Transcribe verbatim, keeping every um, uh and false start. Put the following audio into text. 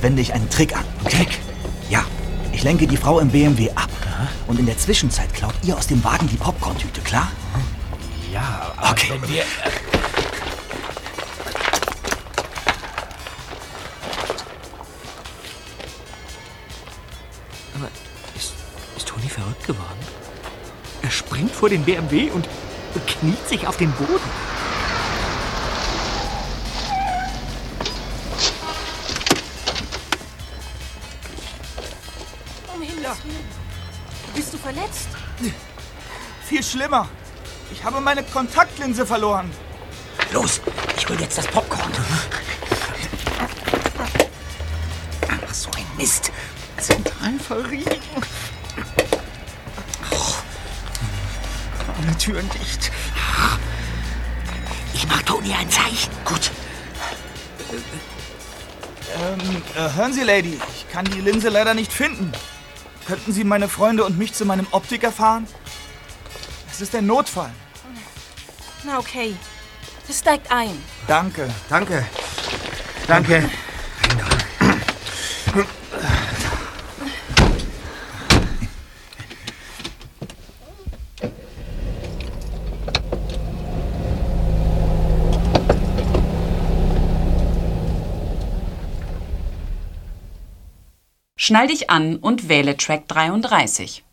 wende ich einen Trick an. Trick? Ja, ich lenke die Frau im B M W ab. Aha. Und in der Zwischenzeit klaut ihr aus dem Wagen die Popcorn-Tüte, klar? Ja, aber okay. wenn wir... Aber ist, ist Toni verrückt geworden? Er springt vor den B M W und kniet sich auf den Boden. Um Himmels Willen. Bist du verletzt? Viel schlimmer. Ich habe meine Kontaktlinse verloren. Los, ich hol jetzt das Popcorn. Ach, so ein Mist. Zentral verrieben. Oh. Alle Türen dicht. Ich mach Toni ein Zeichen. Gut. Ähm, äh, hören Sie, Lady, ich kann die Linse leider nicht finden. Könnten Sie meine Freunde und mich zu meinem Optiker fahren? Es ist ein Notfall. Na okay. Steigt ein. Danke. Danke. Danke. Schnall dich an und wähle Track dreiunddreißig.